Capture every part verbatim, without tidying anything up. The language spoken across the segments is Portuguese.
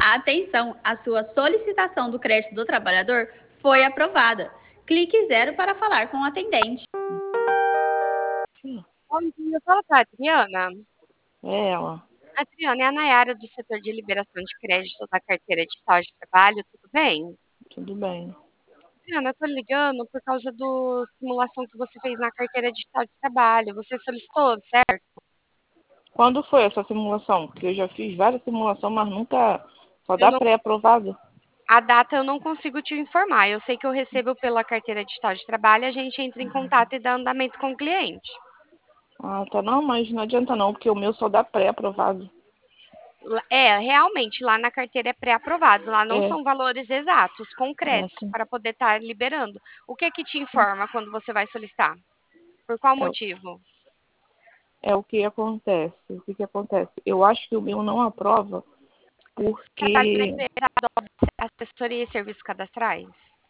Atenção, a sua solicitação do crédito do trabalhador foi aprovada. Clique zero para falar com o atendente. Sim, Bom dia, fala com a Adriana. é ela. Adriana, é a Nayara do setor de liberação de crédito da carteira digital de trabalho, tudo bem? Tudo bem. Adriana, eu tô ligando por causa do simulação que você fez na carteira digital de trabalho. Você solicitou, certo? Quando foi essa simulação? Porque eu já fiz várias simulações, mas nunca. Só Eu dá não, pré-aprovado. a data eu não consigo te informar. Eu sei que eu recebo pela carteira digital de trabalho, a gente entra em contato e dá andamento com o cliente. Ah, tá. Não, mas não adianta não, porque o meu só dá pré-aprovado. Lá- É, realmente, lá na carteira é pré-aprovado. Lá não É, são valores exatos, é concretos, assim. para poder estar liberando. O que é que te informa quando você vai solicitar? Por qual É, o- motivo? é o que acontece. O que que acontece? Eu acho que o meu não aprova Trabalho na porque. empresa assessoria e serviços cadastrais?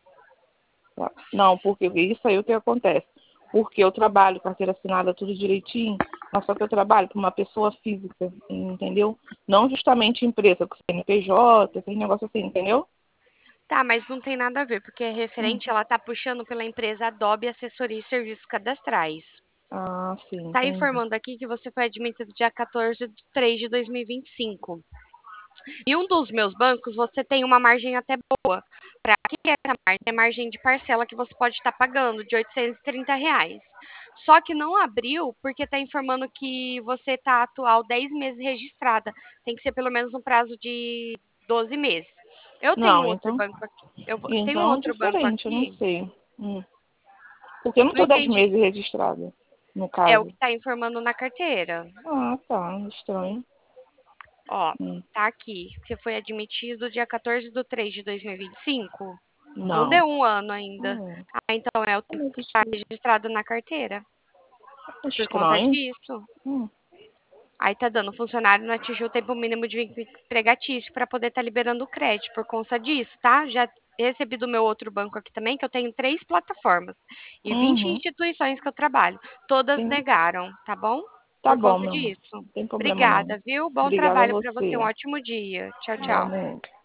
Tá. Não, porque isso aí é o que acontece. Porque eu trabalho, carteira assinada, tudo direitinho, mas só que eu trabalho para uma pessoa física, entendeu? Não justamente empresa, com C N P J, esse negócio assim, entendeu? Tá, mas não tem nada a ver, porque é Hum. referente, ela tá puxando pela empresa Adobe Assessoria e Serviços Cadastrais. Ah, sim, Tá entendi. informando aqui que você foi admitido dia quatorze de três de dois mil e vinte e cinco. E um dos meus bancos, você tem uma margem até boa. Para que é essa margem? É margem de parcela que você pode estar pagando, de oitocentos e trinta reais. Só que não abriu porque está informando que você está atual dez meses registrada. Tem que ser pelo menos um prazo de doze meses. Eu tenho Não, outro então, banco aqui. Eu vou- tenho então é outro banco diferente, eu não aqui. sei. Hum. Porque eu não Não estou dez entendi. meses registrada, no É o que caso. está informando na carteira. Ah, tá, estranho. Ó, Hum. tá aqui. Você foi admitido dia quatorze de três de dois mil e vinte e cinco. Não Não. deu um ano ainda. Hum. Ah, então é o É tempo muito que está esqui- registrado na carteira. Por conta estranho. disso. Hum. Aí tá dando, o funcionário não atingiu o tempo mínimo de vínculo empregatício para poder estar liberando o crédito por conta disso, tá? Já recebi do meu outro banco aqui também, que eu tenho três plataformas e vinte Uhum. instituições que eu trabalho. Todas Sim. negaram, tá bom? Tá Por bom, conta meu amor. disso. Não tem problema não. Obrigada, viu? Bom Obrigada a trabalho para você. Um você. ótimo dia. Tchau, tchau. Igualmente.